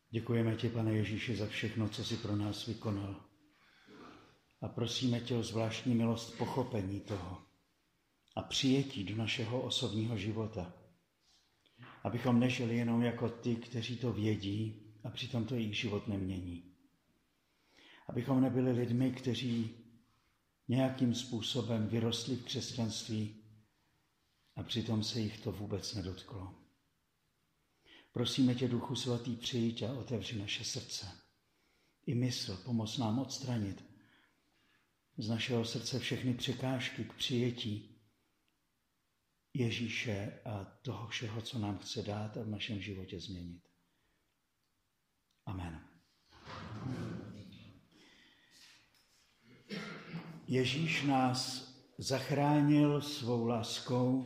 Děkujeme ti, Pane Ježíši, za všechno, co jsi pro nás vykonal. A prosíme tě o zvláštní milost pochopení toho a přijetí do našeho osobního života. Abychom nežili jenom jako ty, kteří to vědí a přitom to jejich život nemění. Abychom nebyli lidmi, kteří nějakým způsobem vyrostli v křesťanství a přitom se jich to vůbec nedotklo. Prosíme tě, Duchu Svatý, přijď a otevři naše srdce. I mysl, pomoz nám odstranit z našeho srdce všechny překážky k přijetí Ježíše a toho všeho, co nám chce dát a v našem životě změnit. Amen. Ježíš nás zachránil svou láskou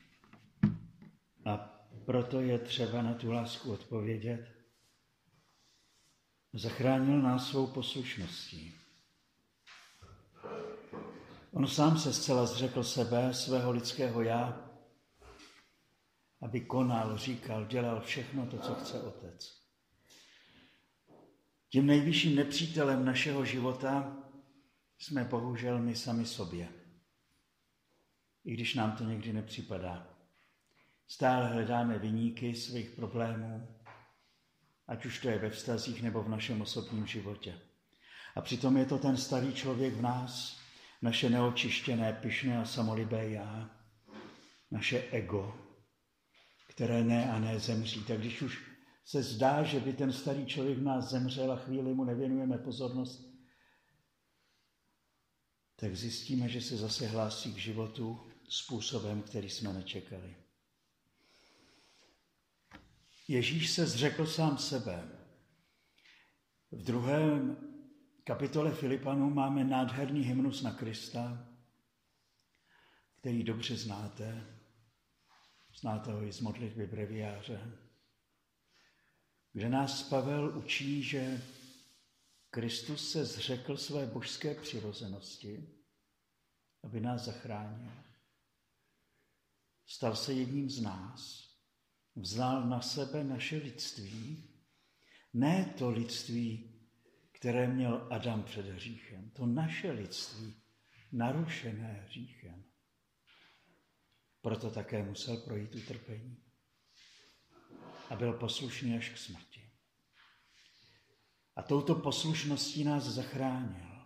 a proto je třeba na tu lásku odpovědět. Zachránil nás svou poslušností. On sám se zcela zřekl sebe, svého lidského já, aby konal, říkal, dělal všechno to, co chce Otec. Tím nejvyšším nepřítelem našeho života jsme bohužel my sami sobě. I když nám to někdy nepřipadá. Stále hledáme viníky svých problémů, ať už to je ve vztazích nebo v našem osobním životě. A přitom je to ten starý člověk v nás, naše neočištěné, pyšné a samolibé já, naše ego, které ne a ne zemří. Tak když už se zdá, že by ten starý člověk v nás zemřel a chvíli mu nevěnujeme pozornost, tak zjistíme, že se zase hlásí k životu způsobem, který jsme nečekali. Ježíš se zřekl sám sebe. V 2. kapitole Filipanů máme nádherný hymnus na Krista, který dobře znáte. Znáte ho i z modlitby breviáře, kde nás Pavel učí, že Kristus se zřekl své božské přirozenosti, aby nás zachránil. Stal se jedním z nás, vzal na sebe naše lidství, ne to lidství, které měl Adam před hříchem, to naše lidství, narušené hříchem. Proto také musel projít utrpení a byl poslušný až k smrti. A touto poslušností nás zachránil.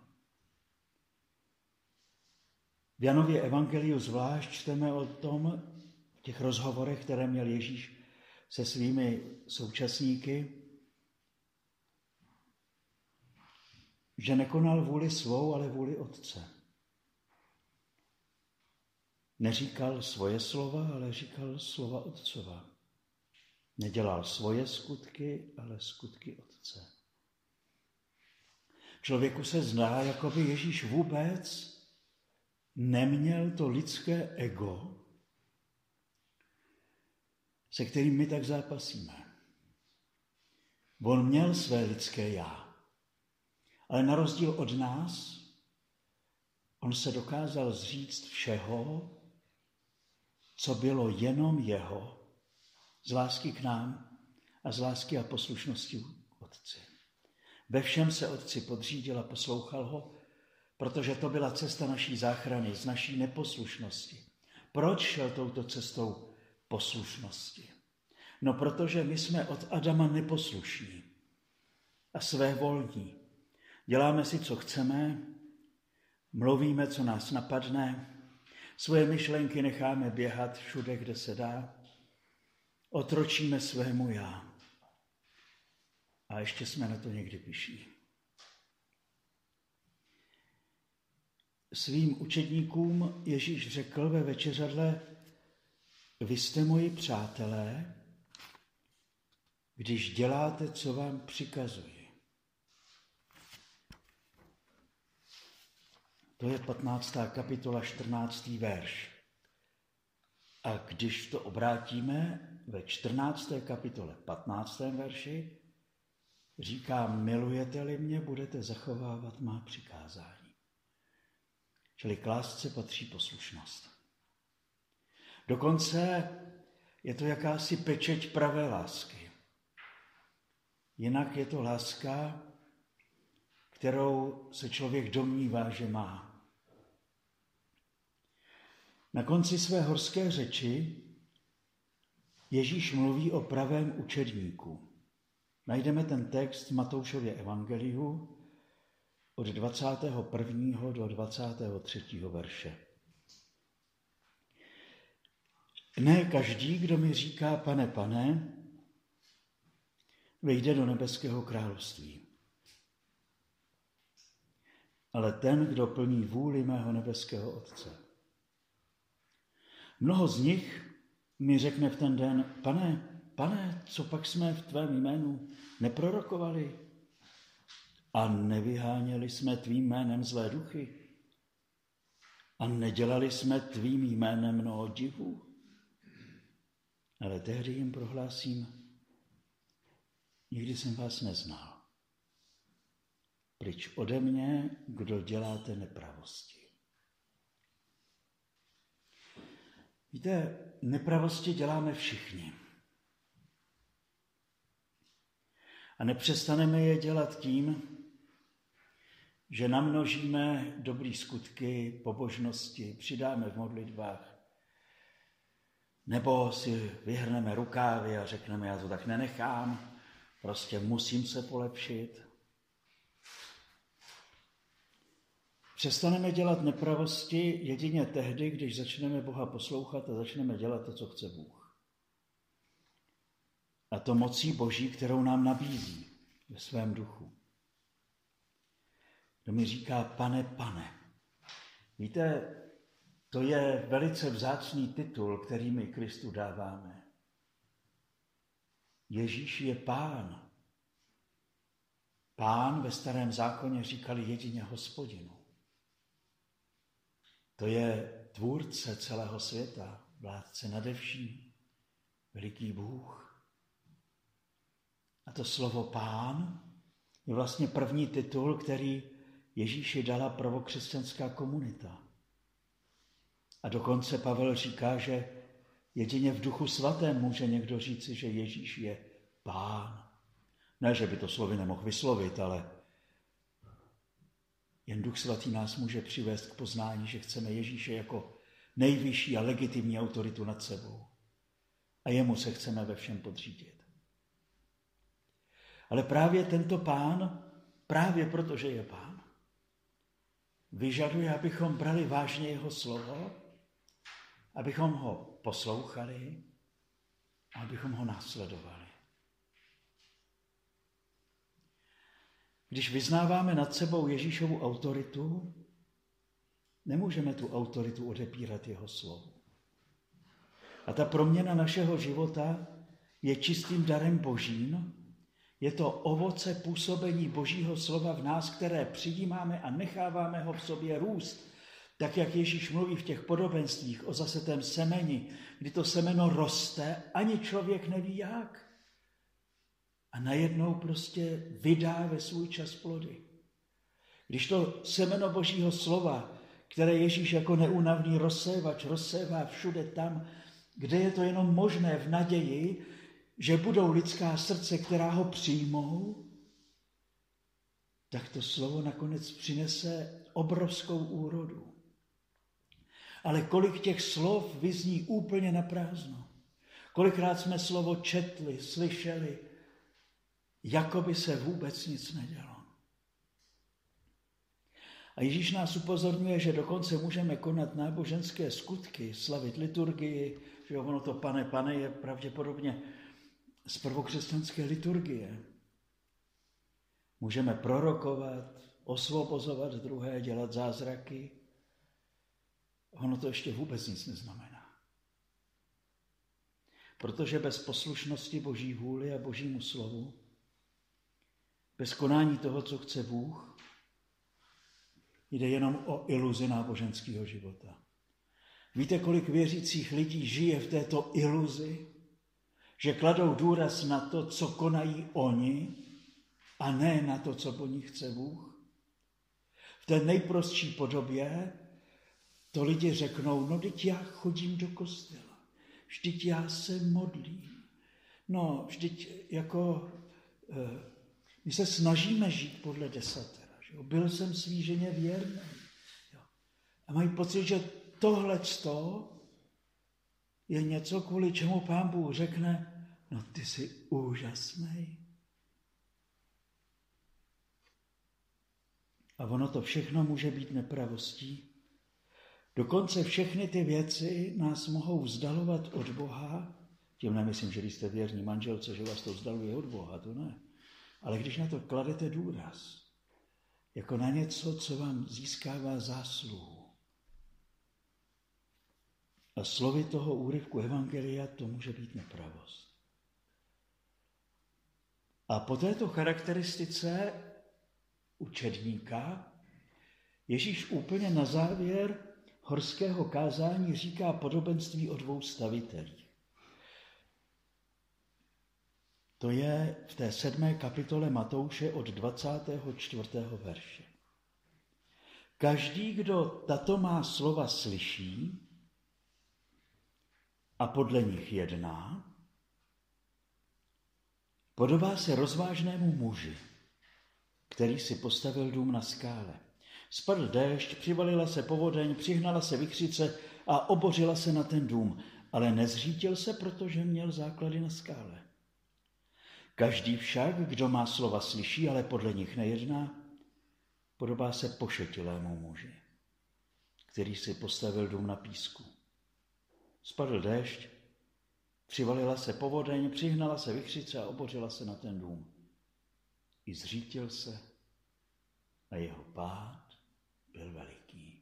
V Janově evangeliu zvlášť čteme o tom, v těch rozhovorech, které měl Ježíš se svými současníky, že nekonal vůli svou, ale vůli Otce. Neříkal svoje slova, ale říkal slova Otcova. Nedělal svoje skutky, ale skutky Otce. Člověku se zdá, jako by Ježíš vůbec neměl to lidské ego, se kterým my tak zápasíme. On měl své lidské já, ale na rozdíl od nás, on se dokázal zříct všeho, co bylo jenom jeho, z lásky k nám a z lásky a poslušnosti k Otci. Ve všem se Otci podřídil a poslouchal ho, protože to byla cesta naší záchrany, z naší neposlušnosti. Proč šel touto cestou poslušnosti? No, protože my jsme od Adama neposlušní a svévolní. Děláme si, co chceme, mluvíme, co nás napadne, svoje myšlenky necháme běhat všude, kde se dá, otročíme svému já. A ještě jsme na to někdy pyšní. Svým učedníkům Ježíš řekl ve večeřadle: vy jste moji přátelé, když děláte, co vám přikazuji. To je 15. kapitola, 14. verš. A když to obrátíme ve 14. kapitole, 15. verši, říká: milujete-li mě, budete zachovávat má přikázání. Čili k lásce patří poslušnost. Dokonce je to jakási pečeť pravé lásky. Jinak je to láska, kterou se člověk domnívá, že má. Na konci své horské řeči Ježíš mluví o pravém učedníku. Najdeme ten text v Matoušově evangeliu od 21. do 23. verše. Ne každý, kdo mi říká, pane, pane, vejde do nebeského království. Ale ten, kdo plní vůli mého nebeského Otce. Mnoho z nich mi řekne v ten den, pane, co pak jsme v tvém jménu neprorokovali a nevyháněli jsme tvým jménem zlé duchy a nedělali jsme tvým jménem mnoho divů. Ale tehdy jim prohlásím, nikdy jsem vás neznal. Pryč ode mě, kdo děláte nepravosti. Víte, nepravosti děláme všichni. A nepřestaneme je dělat tím, že namnožíme dobré skutky, pobožnosti, přidáme v modlitbách, nebo si vyhrneme rukávy a řekneme, já to tak nenechám, prostě musím se polepšit. Přestaneme dělat nepravosti jedině tehdy, když začneme Boha poslouchat a začneme dělat to, co chce Bůh. A to mocí Boží, kterou nám nabízí ve svém duchu. Kdo mi říká, pane, pane. Víte, to je velice vzácný titul, který my Kristu dáváme. Ježíš je Pán. Pán ve Starém zákoně říkali jedině Hospodinu. To je tvůrce celého světa, vládce nade vším, veliký Bůh. A to slovo Pán je vlastně první titul, který Ježíši dala prvokřesťanská komunita. A dokonce Pavel říká, že jedině v Duchu Svatém může někdo říci, že Ježíš je Pán. Ne, že by to slovy nemohl vyslovit, ale jen Duch Svatý nás může přivést k poznání, že chceme Ježíše jako nejvyšší a legitimní autoritu nad sebou. A jemu se chceme ve všem podřídit. Ale právě tento Pán, právě protože je Pán, vyžaduje, abychom brali vážně jeho slovo, abychom ho poslouchali a abychom ho následovali. Když vyznáváme nad sebou Ježíšovu autoritu, nemůžeme tu autoritu odepírat jeho slovu. A ta proměna našeho života je čistým darem Božím, je to ovoce působení Božího slova v nás, které přijímáme a necháváme ho v sobě růst. Tak, jak Ježíš mluví v těch podobenstvích o zasetém semeni, kdy to semeno roste, ani člověk neví jak. A najednou prostě vydá ve svůj čas plody. Když to semeno Božího slova, které Ježíš jako neúnavný rozsévač rozsévá všude tam, kde je to jenom možné v naději, že budou lidská srdce, která ho přijmou, tak to slovo nakonec přinese obrovskou úrodu. Ale kolik těch slov vyzní úplně na prázdno. Kolikrát jsme slovo četli, slyšeli, jako by se vůbec nic nedělo. A Ježíš nás upozorňuje, že dokonce můžeme konat náboženské skutky, slavit liturgii, že ono to pane, pane je pravděpodobně z prvokřesťanské liturgie. Můžeme prorokovat, osvobozovat druhé, dělat zázraky. Ono to ještě vůbec nic neznamená. Protože bez poslušnosti Boží vůli a Božímu slovu, bez konání toho, co chce Bůh, jde jenom o iluzi náboženského života. Víte, kolik věřících lidí žije v této iluzi, že kladou důraz na to, co konají oni, a ne na to, co po nich chce Bůh? V té nejprostší podobě to lidi řeknou, no vždyť já chodím do kostela, vždyť já se modlím, no vždyť jako My se snažíme žít podle desatera. Že jo? Byl jsem svý ženě věrný. Jo? A mají pocit, že tohleto je něco, kvůli čemu Pán Bůh řekne, no ty jsi úžasný. A ono to všechno může být nepravostí. Dokonce všechny ty věci nás mohou vzdalovat od Boha. Tím nemyslím, že když jste věrní manželce, že vás to vzdaluje od Boha, to ne. Ale když na to kladete důraz, jako na něco, co vám získává zásluhu. A slovy toho úryvku evangelia to může být nepravost. A po této charakteristice učedníka Ježíš úplně na závěr horského kázání říká podobenství o dvou stavitelích. To je v té 7. kapitole Matouše od 24. verše. Každý, kdo tato má slova slyší a podle nich jedná, podobá se rozvážnému muži, který si postavil dům na skále. Spadl déšť, přivalila se povodeň, přihnala se vichřice a obořila se na ten dům, ale nezřítil se, protože měl základy na skále. Každý však, kdo má slova slyší, ale podle nich nejedná, podobá se pošetilému muži, který si postavil dům na písku. Spadl déšť, přivalila se povodeň, přihnala se vichřice a obořila se na ten dům. I zřítil se a jeho pád byl veliký.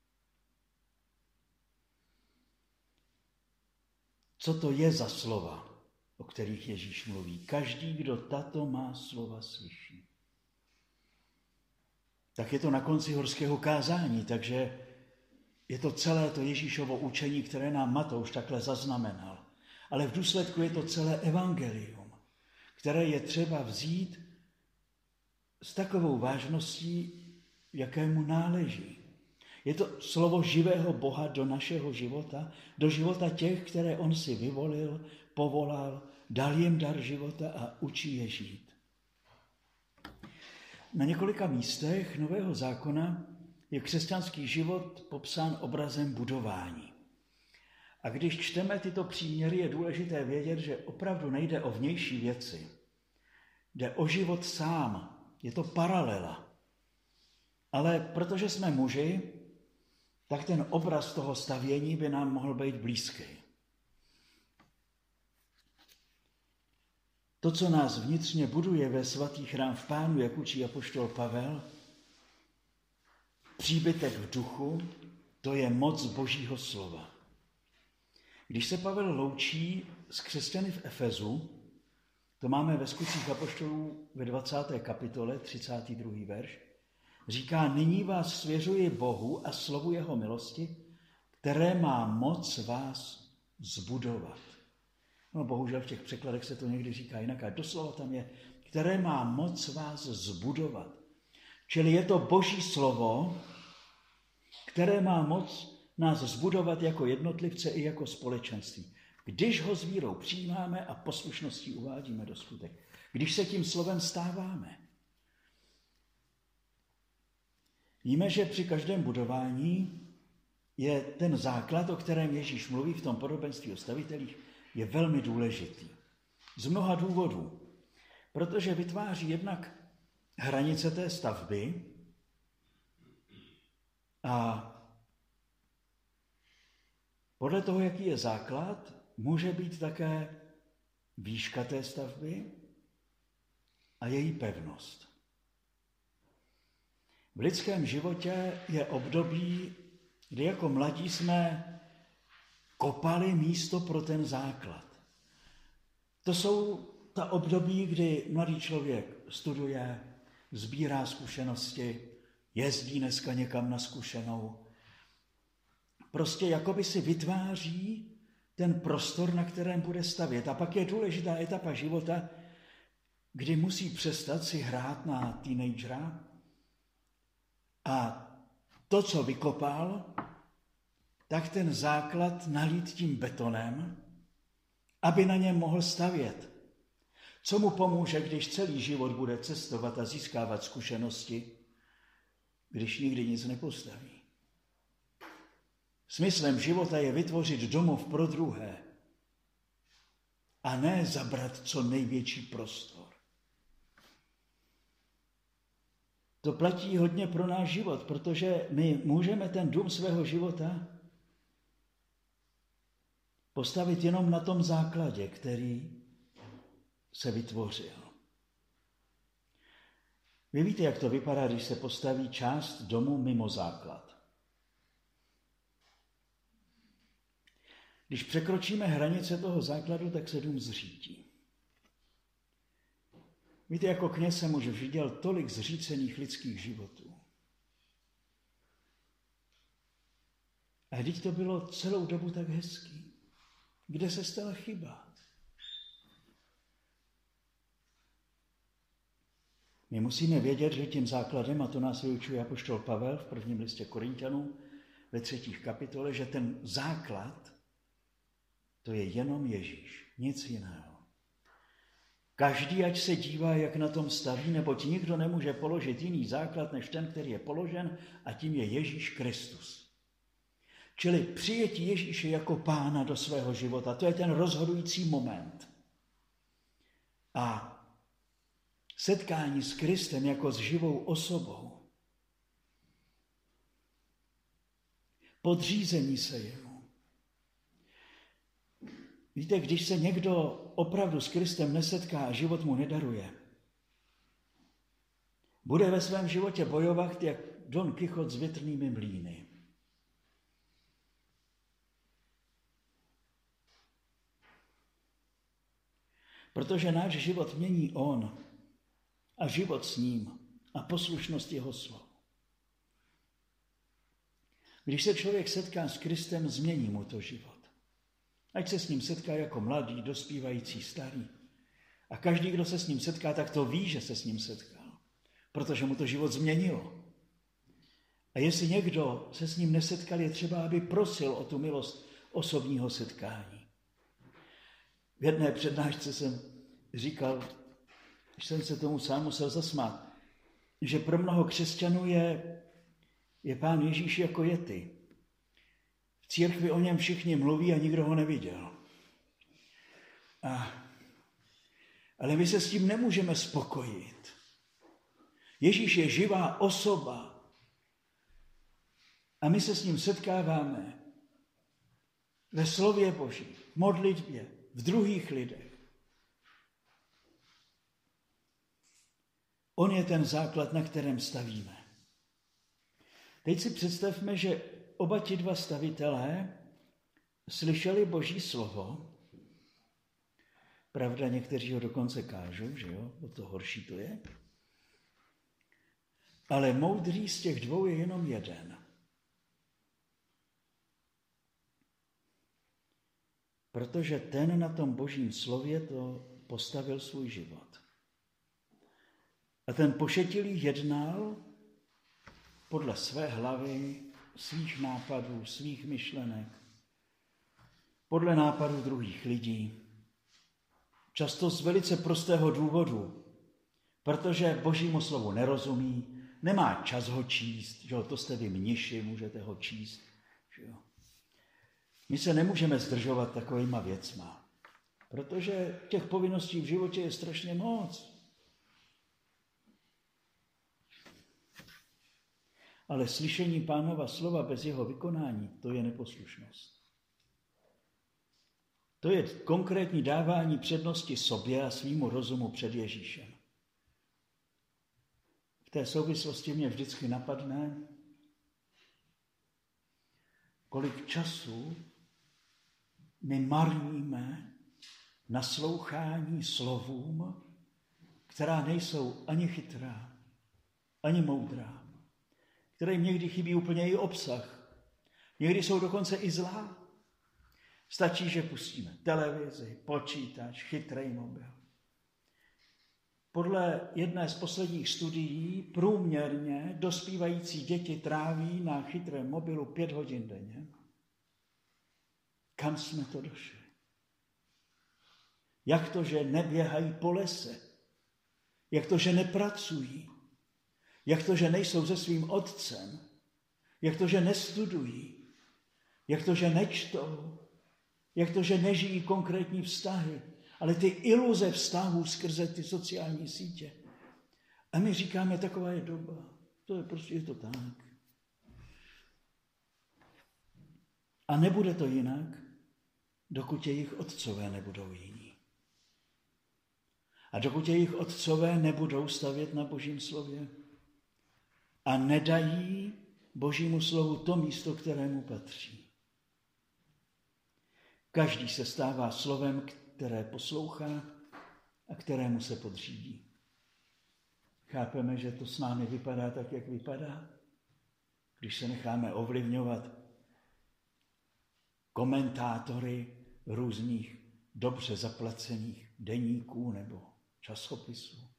Co to je za slova, o kterých Ježíš mluví? Každý, kdo tato má slova slyší. Tak je to na konci horského kázání, takže je to celé to Ježíšovo učení, které nám Matouš takhle zaznamenal. Ale v důsledku je to celé evangelium, které je třeba vzít s takovou vážností, jakému náleží. Je to slovo živého Boha do našeho života, do života těch, které on si vyvolil, povolal, dal jim dar života a učí je žít. Na několika místech Nového zákona je křesťanský život popsán obrazem budování. A když čteme tyto příměry, je důležité vědět, že opravdu nejde o vnější věci. Jde o život sám, je to paralela. Ale protože jsme muži, tak ten obraz toho stavění by nám mohl být blízký. To, co nás vnitřně buduje ve svatý chrám v Pánu, jak učí apoštol Pavel, příbytek v duchu, to je moc Božího slova. Když se Pavel loučí s křesťany v Efezu, to máme ve Skutcích apoštolů ve 20. kapitole, 32. verš, říká, nyní vás svěřuji Bohu a slovu jeho milosti, které má moc vás zbudovat. No bohužel v těch překladech se to někdy říká jinak, a doslova tam je, které má moc vás zbudovat. Čili je to Boží slovo, které má moc nás zbudovat jako jednotlivce i jako společenství. Když ho s vírou přijímáme a poslušností uvádíme do skutek. Když se tím slovem stáváme. Víme, že při každém budování je ten základ, o kterém Ježíš mluví v tom podobenství o stavitelích, je velmi důležitý. Z mnoha důvodů. Protože vytváří jednak hranice té stavby a podle toho, jaký je základ, může být také výška té stavby a její pevnost. V lidském životě je období, kdy jako mladí jsme kopali místo pro ten základ. To jsou ta období, kdy mladý člověk studuje, sbírá zkušenosti, jezdí dneska někam na zkušenou. Prostě jakoby si vytváří ten prostor, na kterém bude stavět. A pak je důležitá etapa života, kdy musí přestat si hrát na teenagera a to, co vykopal, tak ten základ nalít tím betonem, aby na něm mohl stavět. Co mu pomůže, když celý život bude cestovat a získávat zkušenosti, když nikdy nic nepostaví? Smyslem života je vytvořit domov pro druhé a ne zabrat co největší prostor. To platí hodně pro náš život, protože my můžeme ten dům svého života postavit jenom na tom základě, který se vytvořil. Vy víte, jak to vypadá, když se postaví část domu mimo základ. Když překročíme hranice toho základu, tak se dům zřítí. Víte, jako kněz jsem už viděl tolik zřícených lidských životů. A vždyť to bylo celou dobu tak hezký. Kde se stala chyba? My musíme vědět, že tím základem, a to nás vyučuje apoštol Pavel v prvním listě Korinťanům ve 3. kapitole, že ten základ, to je jenom Ježíš, nic jiného. Každý, ať se dívá, jak na tom staví, neboť nikdo nemůže položit jiný základ, než ten, který je položen, a tím je Ježíš Kristus. Čili přijetí Ježíše jako pána do svého života, to je ten rozhodující moment. A setkání s Kristem jako s živou osobou, podřízení se jemu. Víte, když se někdo opravdu s Kristem nesetká a život mu nedaruje, bude ve svém životě bojovat jak Don Kichot s větrnými mlýny. Protože náš život mění on a život s ním a poslušnost jeho slovu. Když se člověk setká s Kristem, změní mu to život. Ať se s ním setká jako mladý, dospívající, starý. A každý, kdo se s ním setká, tak to ví, že se s ním setkal. Protože mu to život změnilo. A jestli někdo se s ním nesetkal, je třeba, aby prosil o tu milost osobního setkání. V jedné přednášce jsem říkal, když jsem se tomu sám musel zasmát, že pro mnoho křesťanů je Pán Ježíš jako Yeti. V církvi o něm všichni mluví a nikdo ho neviděl. Ale my se s tím nemůžeme spokojit. Ježíš je živá osoba a my se s ním setkáváme ve slově Boží, v modlitbě, v druhých lidech. On je ten základ, na kterém stavíme. Teď si představme, že oba ti dva stavitelé slyšeli Boží slovo. Pravda, někteří ho dokonce kážou, že jo, o to horší to je. Ale moudrý z těch dvou je jenom jeden. Protože ten na tom Božím slově to postavil svůj život. A ten pošetilý jednal podle své hlavy, svých nápadů, svých myšlenek, podle nápadů druhých lidí. Často z velice prostého důvodu, protože Božímu slovu nerozumí, nemá čas ho číst, že jo, to jste vy mniši, můžete ho číst. Že jo. My se nemůžeme zdržovat takovýma věcma, protože těch povinností v životě je strašně moc. Ale slyšení Pánova slova bez jeho vykonání, to je neposlušnost. To je konkrétní dávání přednosti sobě a svýmu rozumu před Ježíšem. V té souvislosti mě vždycky napadne, kolik času my marníme naslouchání slovům, která nejsou ani chytrá, ani moudrá, které jim někdy chybí úplně i obsah. Někdy jsou dokonce i zlá. Stačí, že pustíme televizi, počítač, chytrý mobil. Podle jedné z posledních studií průměrně dospívající děti tráví na chytrém mobilu 5 hodin denně. Kam jsme to došli? Jak to, že neběhají po lese? Jak to, že nepracují? Jak to, že nejsou se svým otcem? Jak to, že nestudují? Jak to, že nečtou? Jak to, že nežijí konkrétní vztahy, ale ty iluze vztahů skrze ty sociální sítě? A my říkáme, taková je doba. Je to tak. A nebude to jinak, dokud jejich otcové nebudou jiní. A dokud jejich otcové nebudou stavět na Božím slově a nedají Božímu slovu to místo, kterému patří. Každý se stává slovem, které poslouchá a kterému se podřídí. Chápeme, že to s námi vypadá tak, jak vypadá, když se necháme ovlivňovat komentátory různých dobře zaplacených deníků nebo časopisů.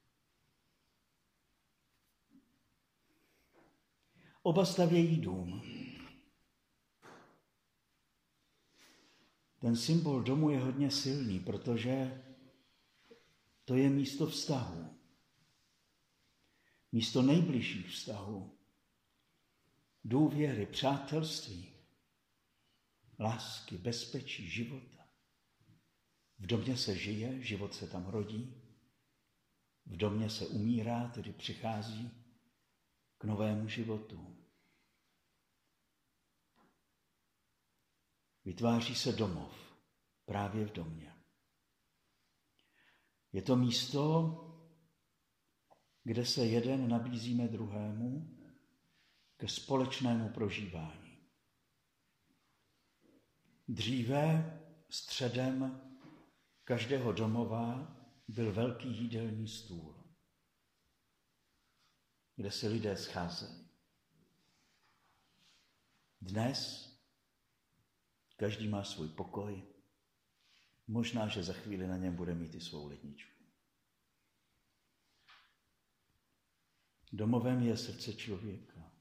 Oba stavějí dům. Ten symbol domu je hodně silný, protože to je místo vztahu. Místo nejbližších vztahů. Důvěry, přátelství, lásky, bezpečí, života. V domě se žije, život se tam rodí. V domě se umírá, tedy přichází k novému životu. Vytváří se domov právě v domě. Je to místo, kde se jeden nabízíme druhému ke společnému prožívání. Dříve středem každého domova byl velký jídelní stůl, kde se lidé scházeli. Dnes každý má svůj pokoj. Možná, že za chvíli na něm bude mít i svou ledničku. Domovem je srdce člověka.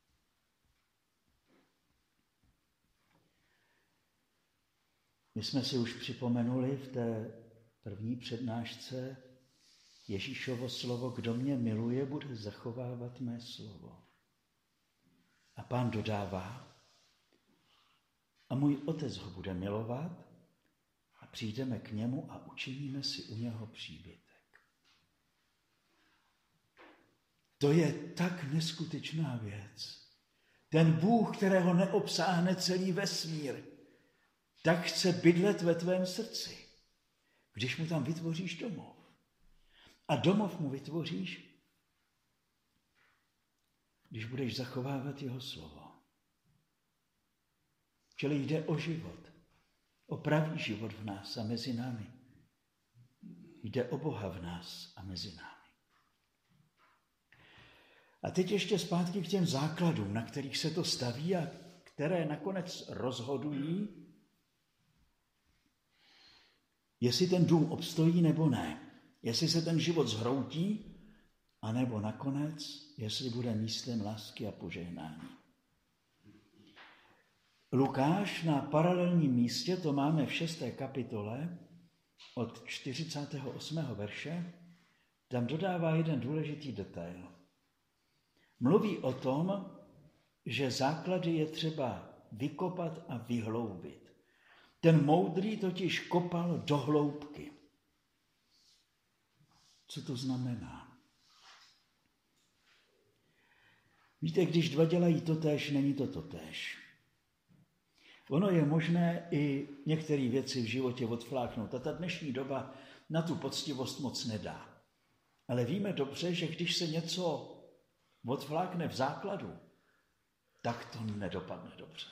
My jsme si už připomenuli v té první přednášce Ježíšovo slovo, kdo mě miluje, bude zachovávat mé slovo. A Pán dodává, a můj Otec ho bude milovat a přijdeme k němu a učiníme si u něho příbytek. To je tak neskutečná věc. Ten Bůh, kterého neobsáhne celý vesmír, tak chce bydlet ve tvém srdci, když mu tam vytvoříš domov. A domov mu vytvoříš, když budeš zachovávat jeho slovo. Čili jde o život, o pravý život v nás a mezi námi. Jde o Boha v nás a mezi námi. A teď ještě zpátky k těm základům, na kterých se to staví a které nakonec rozhodují, jestli ten dům obstojí nebo ne. Jestli se ten život zhroutí, anebo nakonec, jestli bude místem lásky a požehnání. Lukáš na paralelním místě, to máme v 6. kapitole od 48. verše, tam dodává jeden důležitý detail. Mluví o tom, že základy je třeba vykopat a vyhloubit. Ten moudrý totiž kopal do hloubky. Co to znamená? Víte, když dva dělají totéž, není to totéž. Ono je možné i některé věci v životě odfláknout. A ta dnešní doba na tu poctivost moc nedá. Ale víme dobře, že když se něco odflákne v základu, tak to nedopadne dobře.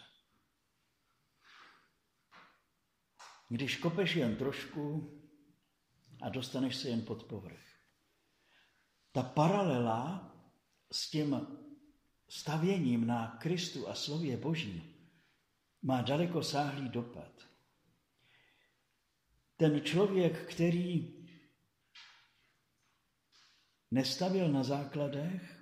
Když kopeš jen trošku a dostaneš se jen pod povrch. Ta paralela s tím stavěním na Kristu a slově Božím má dalekosáhlý dopad. Ten člověk, který nestavěl na základech,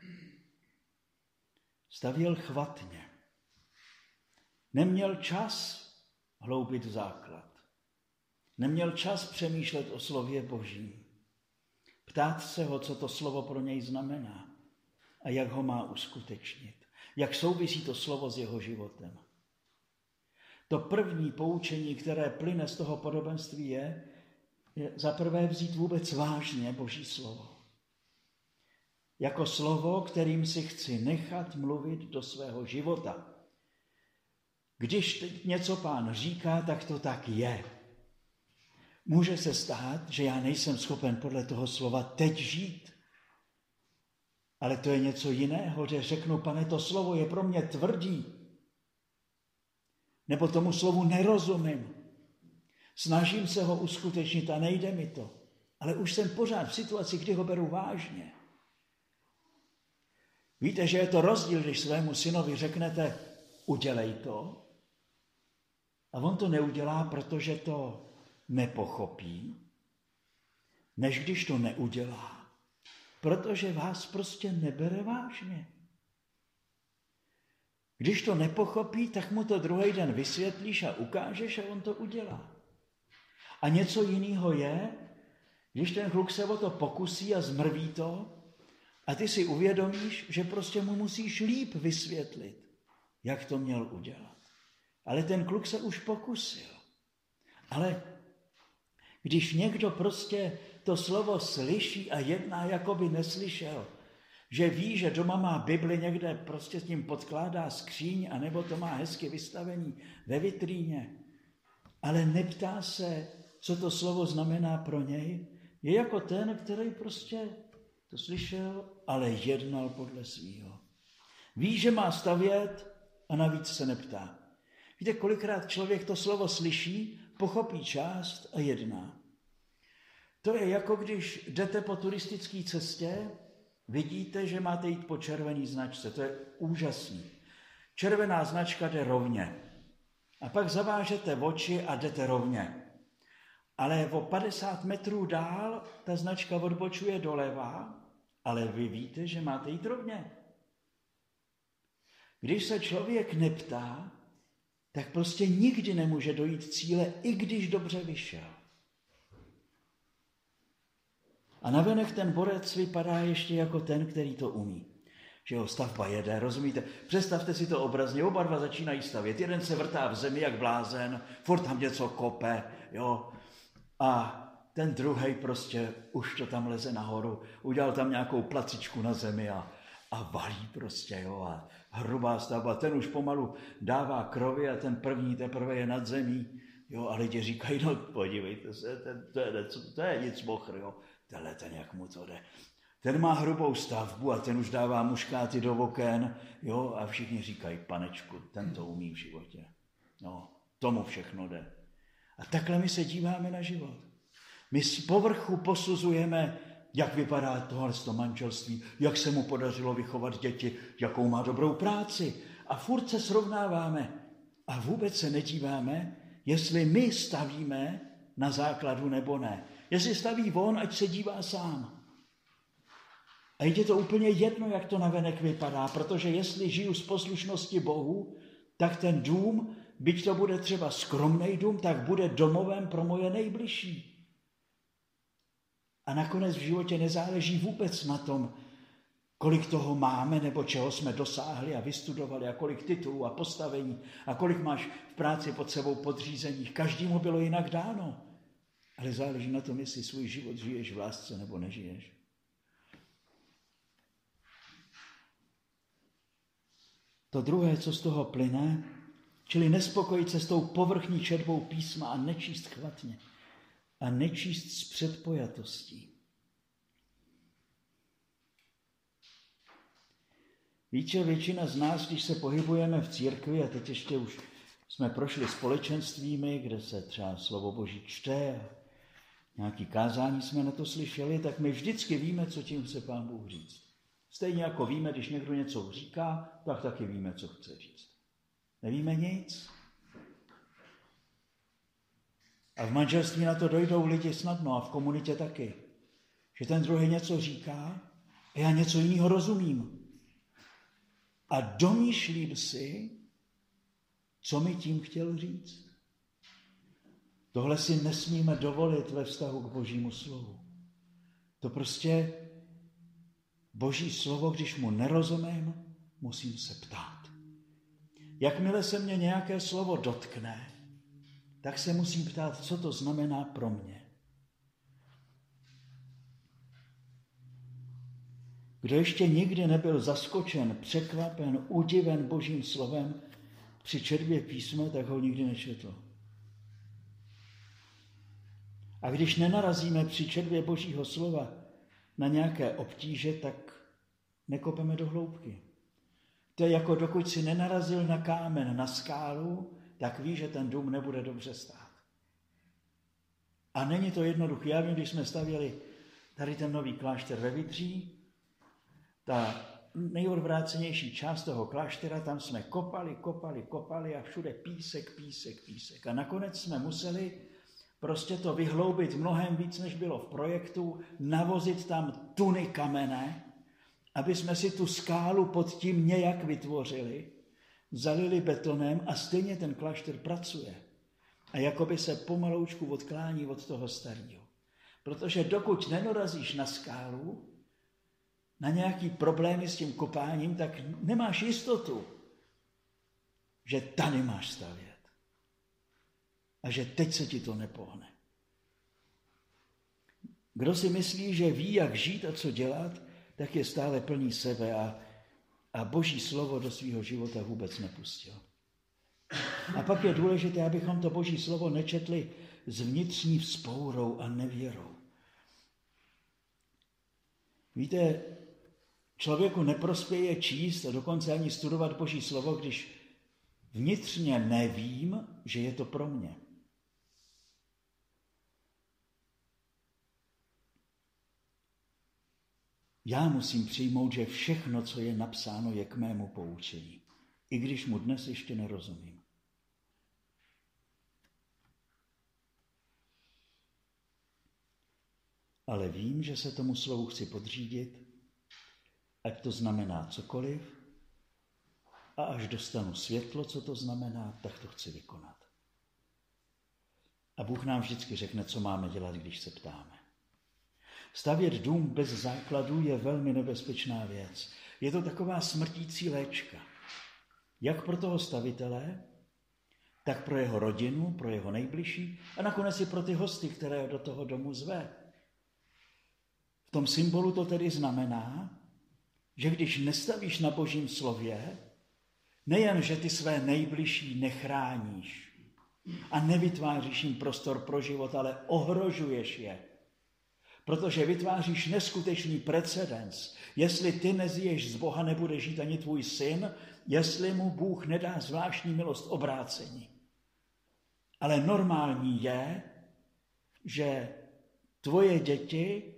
stavěl chvatně. Neměl čas hloubit základ. Neměl čas přemýšlet o slově Božím. Ptát se ho, co to slovo pro něj znamená a jak ho má uskutečnit. Jak souvisí to slovo s jeho životem. To první poučení, které plyne z toho podobenství, je za prvé vzít vůbec vážně Boží slovo. Jako slovo, kterým si chci nechat mluvit do svého života. Když teď něco Pán říká, tak to tak je. Může se stát, že já nejsem schopen podle toho slova teď žít. Ale to je něco jiného, že řeknu, Pane, to slovo je pro mě tvrdý. Nebo tomu slovu nerozumím. Snažím se ho uskutečnit a nejde mi to. Ale už jsem pořád v situaci, kdy ho beru vážně. Víte, že je to rozdíl, když svému synovi řeknete, udělej to. A on to neudělá, protože to nepochopí, než když to neudělá, protože vás prostě nebere vážně. Když to nepochopí, tak mu to druhý den vysvětlíš a ukážeš a on to udělá. A něco jiného je, když ten kluk se o to pokusí a zmrví to a ty si uvědomíš, že prostě mu musíš líp vysvětlit, jak to měl udělat. Ale ten kluk se už pokusil. Ale když někdo prostě to slovo slyší a jedná, jako by neslyšel, že ví, že doma má Bibli někde, prostě s tím podkládá skříň, anebo to má hezky vystavení ve vitríně, ale neptá se, co to slovo znamená pro něj, je jako ten, který prostě to slyšel, ale jednal podle svýho. Ví, že má stavět a navíc se neptá. Víte, kolikrát člověk to slovo slyší, pochopí část a jedná. To je jako když jdete po turistické cestě, vidíte, že máte jít po červený značce. To je úžasný. Červená značka jde rovně. A pak zavážete oči a jdete rovně. Ale o 50 metrů dál ta značka odbočuje doleva, ale vy víte, že máte jít rovně. Když se člověk neptá, tak prostě nikdy nemůže dojít cíle, i když dobře vyšel. A navenek ten borec vypadá ještě jako ten, který to umí. Že jo, stavba jede, rozumíte? Představte si to obrazně, oba dva začínají stavět. Jeden se vrtá v zemi jak blázen, furt tam něco kope, jo. A ten druhej prostě už to tam leze nahoru, udělal tam nějakou placičku na zemi a valí prostě, jo. A hrubá stavba, ten už pomalu dává krovy a ten první teprve je nad zemí, jo. A lidi říkají, no podívejte se, to je nic mochr, jo. Ten, jak mu to jde. Ten má hrubou stavbu a ten už dává muškáty do oken, jo, a všichni říkají, panečku, ten to umí v životě. No, tomu všechno jde. A takhle my se díváme na život. My z povrchu posuzujeme, jak vypadá tohle manželství, jak se mu podařilo vychovat děti, jakou má dobrou práci. A furt se srovnáváme. A vůbec se nedíváme, jestli my stavíme na základu nebo ne. Jestli staví on, ať se dívá sám. A je to úplně jedno, jak to navenek vypadá, protože jestli žiju z poslušnosti Bohu, tak ten dům, byť to bude třeba skromný dům, tak bude domovem pro moje nejbližší. A nakonec v životě nezáleží vůbec na tom, kolik toho máme, nebo čeho jsme dosáhli a vystudovali, a kolik titulů a postavení, a kolik máš v práci pod sebou podřízených. Každému bylo jinak dáno. Ale záleží na tom, jestli svůj život žiješ v lásce nebo nežiješ. To druhé, co z toho plyne, čili nespokojit se s tou povrchní četbou písma a nečíst chvatně a nečíst s předpojatostí. Víte, většina z nás, když se pohybujeme v církvi, a teď ještě už jsme prošli společenstvími, kde se třeba slovo Boží čte, nějaký kázání jsme na to slyšeli, tak my vždycky víme, co tím chce Pán Bůh říct. Stejně jako víme, když někdo něco říká, tak taky víme, co chce říct. Nevíme nic. A v manželství na to dojdou lidi snadno a v komunitě taky. Že ten druhý něco říká a já něco jiného rozumím. A domýšlím si, co mi tím chtěl říct. Tohle si nesmíme dovolit ve vztahu k Božímu slovu. To prostě Boží slovo, když mu nerozumím, musím se ptát. Jakmile se mě nějaké slovo dotkne, tak se musím ptát, co to znamená pro mě. Kdo ještě nikdy nebyl zaskočen, překvapen, udiven Božím slovem při četbě písma, tak ho nikdy nečetl. A když nenarazíme při četbě Božího slova na nějaké obtíže, tak nekopeme do hloubky. To je jako dokud si nenarazil na kámen, na skálu, tak ví, že ten dům nebude dobře stát. A není to jednoduché. Já vím, když jsme stavěli tady ten nový klášter ve Vydří, ta nejodvrácenější část toho kláštera, tam jsme kopali a všude písek. A nakonec jsme museli prostě to vyhloubit mnohem víc, než bylo v projektu, navozit tam tuny kamene, aby jsme si tu skálu pod tím nějak vytvořili, zalili betonem a stejně ten klášter pracuje. A jakoby se pomaloučku odklání od toho starého. Protože dokud nenarazíš na skálu, na nějaký problémy s tím kopáním, tak nemáš jistotu, že tady máš stavět. A že teď se ti to nepohne. Kdo si myslí, že ví, jak žít a co dělat, tak je stále plný sebe a Boží slovo do svého života vůbec nepustil. A pak je důležité, abychom to Boží slovo nečetli s vnitřní vzpourou a nevěrou. Víte, člověku neprospěje číst a dokonce ani studovat Boží slovo, když vnitřně nevím, že je to pro mě. Já musím přijmout, že všechno, co je napsáno, je k mému poučení, i když mu dnes ještě nerozumím. Ale vím, že se tomu slovu chci podřídit, ať to znamená cokoliv, a až dostanu světlo, co to znamená, tak to chci vykonat. A Bůh nám vždycky řekne, co máme dělat, když se ptáme. Stavět dům bez základů je velmi nebezpečná věc. Je to taková smrtící léčka. Jak pro toho stavitele, tak pro jeho rodinu, pro jeho nejbližší a nakonec i pro ty hosty, které do toho domu zve. V tom symbolu to tedy znamená, že když nestavíš na Božím slově, nejen, že ty své nejbližší nechráníš a nevytváříš jim prostor pro život, ale ohrožuješ je. Protože vytváříš neskutečný precedens. Jestli ty nezješ z Boha, nebude žít ani tvůj syn, jestli mu Bůh nedá zvláštní milost obrácení. Ale normální je, že tvoje děti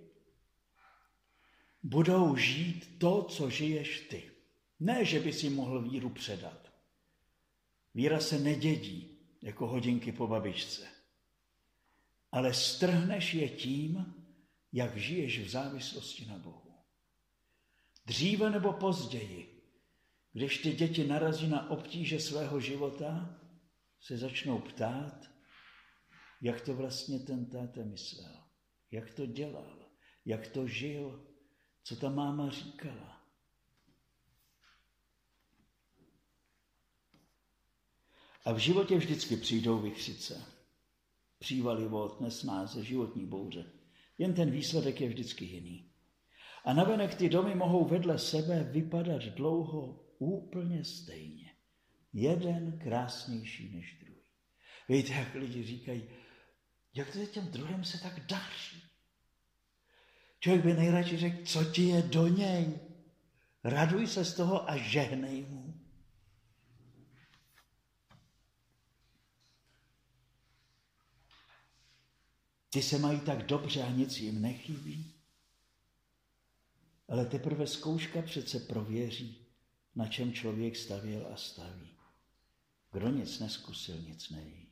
budou žít to, co žiješ ty. Ne, že by si mohl víru předat. Víra se nedědí jako hodinky po babičce. Ale strhneš je tím, jak žiješ v závislosti na Bohu. Dříve nebo později, když ty děti narazí na obtíže svého života, se začnou ptát, jak to vlastně ten táta myslel, jak to dělal, jak to žil, co ta máma říkala. A v životě vždycky přijdou vichřice, přívaly vod, nesnáze, životní bouře. Jen ten výsledek je vždycky jiný. A navenek ty domy mohou vedle sebe vypadat dlouho úplně stejně. Jeden krásnější než druhý. Víte, jak lidi říkají, jak to těm druhým se tak daří. Člověk by nejradši řekl, co ti je do něj. Raduj se z toho a žehnej mu. Ty se mají tak dobře a nic jim nechybí. Ale teprve zkouška přece prověří, na čem člověk stavěl a staví. Kdo nic neskusil, nic neví.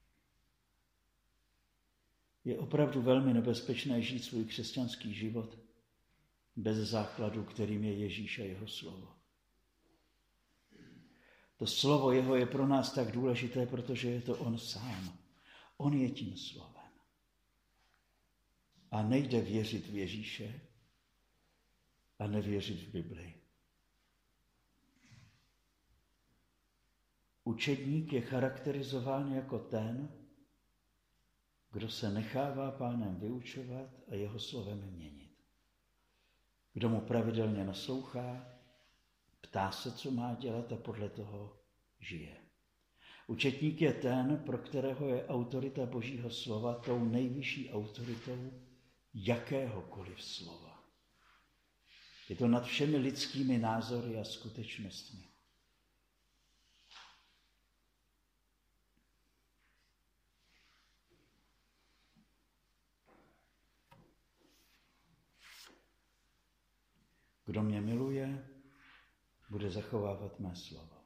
Je opravdu velmi nebezpečné žít svůj křesťanský život bez základu, kterým je Ježíš a jeho slovo. To slovo jeho je pro nás tak důležité, protože je to on sám. On je tím slovem. A nejde věřit v Ježíše a nevěřit v Bibli. Učedník je charakterizován jako ten, kdo se nechává Pánem vyučovat a jeho slovem měnit. Kdo mu pravidelně naslouchá, ptá se, co má dělat a podle toho žije. Učedník je ten, pro kterého je autorita Božího slova tou nejvyšší autoritou jakéhokoliv slova. Je to nad všemi lidskými názory a skutečnostmi. Kdo mě miluje, bude zachovávat mé slovo.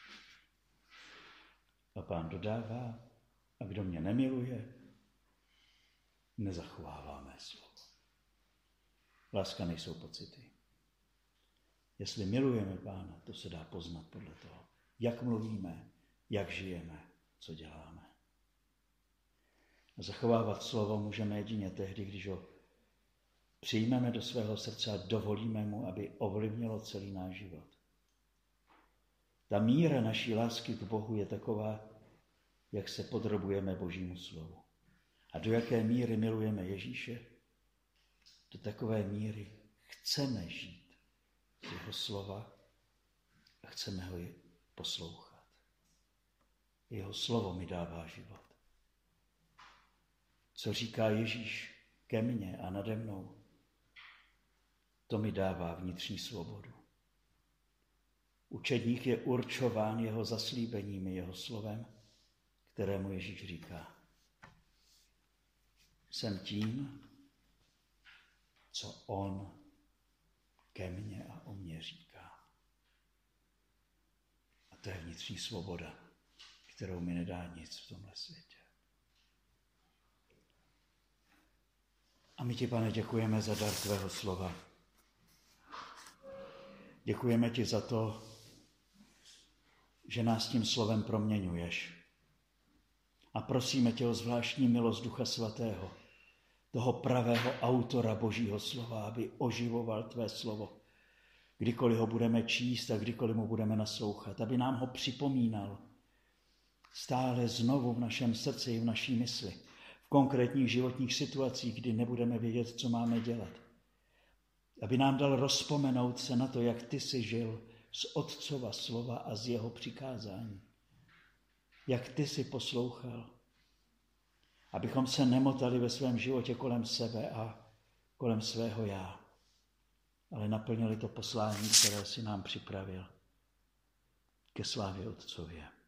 A Pán dodává, a kdo mě nemiluje, nezachovává mé slovo. Láska nejsou pocity. Jestli milujeme Pána, to se dá poznat podle toho, jak mluvíme, jak žijeme, co děláme. A zachovávat slovo můžeme jedině tehdy, když ho přijmeme do svého srdce a dovolíme mu, aby ovlivnilo celý náš život. Ta míra naší lásky k Bohu je taková, jak se podrobujeme Božímu slovu. A do jaké míry milujeme Ježíše, do takové míry chceme žít z jeho slova a chceme ho poslouchat. Jeho slovo mi dává život. Co říká Ježíš ke mně a nade mnou, to mi dává vnitřní svobodu. Učedník je určován jeho zaslíbeními, jeho slovem, kterému Ježíš říká: jsem tím, co on ke mně a o mně říká. A to je vnitřní svoboda, kterou mi nedá nic v tomhle světě. A my ti, Pane, děkujeme za dar tvého slova. Děkujeme ti za to, že nás tím slovem proměňuješ. A prosíme tě o zvláštní milost Ducha Svatého, toho pravého autora Božího slova, aby oživoval tvé slovo, kdykoliv ho budeme číst a kdykoliv mu budeme naslouchat, aby nám ho připomínal stále znovu v našem srdci i v naší mysli, v konkrétních životních situacích, kdy nebudeme vědět, co máme dělat. Aby nám dal rozpomenout se na to, jak ty jsi žil z Otcova slova a z jeho přikázání. Jak ty jsi poslouchal. Abychom se nemotali ve svém životě kolem sebe a kolem svého já, ale naplnili to poslání, které si nám připravil ke slávě Otcově.